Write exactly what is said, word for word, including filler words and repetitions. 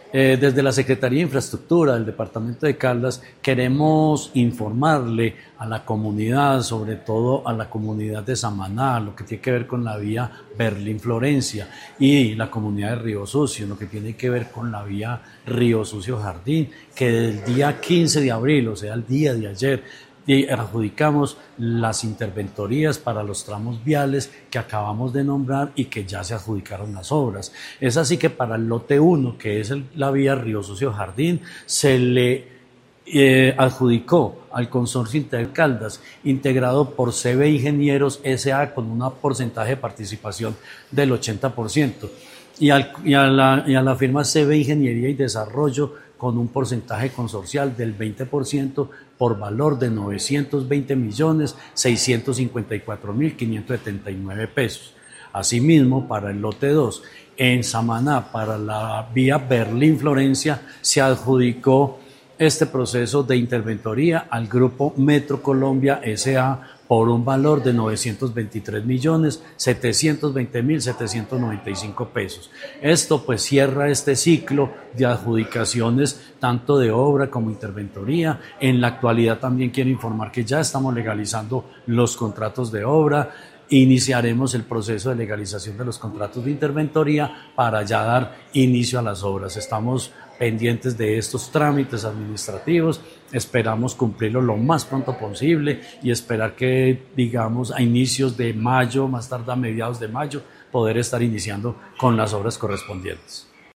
Eh, desde la Secretaría de Infraestructura del Departamento de Caldas queremos informarle a la comunidad, sobre todo a la comunidad de Samaná, lo que tiene que ver con la vía Berlín-Florencia, y la comunidad de Río Sucio, lo que tiene que ver con la vía Río Sucio-Jardín, que del día quince de abril, o sea, el día de ayer, y adjudicamos las interventorías para los tramos viales que acabamos de nombrar y que ya se adjudicaron las obras. Es así que para el lote uno, que es el, la vía Río Sucio Jardín, se le eh, adjudicó al Consorcio Intercaldas, integrado por C B Ingenieros S A con un porcentaje de participación del ochenta por ciento, y, al, y, a la, y a la firma C B Ingeniería y Desarrollo con un porcentaje consorcial del veinte por ciento por valor de novecientos veinte millones seiscientos cincuenta y cuatro mil quinientos setenta y nueve pesos. Asimismo, para el lote dos, en Samaná, para la vía Berlín-Florencia, se adjudicó este proceso de interventoría al Grupo Metro Colombia S A por un valor de novecientos veintitrés millones setecientos veinte mil setecientos noventa y cinco pesos. Esto pues cierra este ciclo de adjudicaciones tanto de obra como interventoría. En la actualidad también quiero informar que ya estamos legalizando los contratos de obra. Iniciaremos el proceso de legalización de los contratos de interventoría para ya dar inicio a las obras. Estamos pendientes de estos trámites administrativos, esperamos cumplirlo lo más pronto posible y esperar que, digamos, a inicios de mayo, más tarde a mediados de mayo, poder estar iniciando con las obras correspondientes.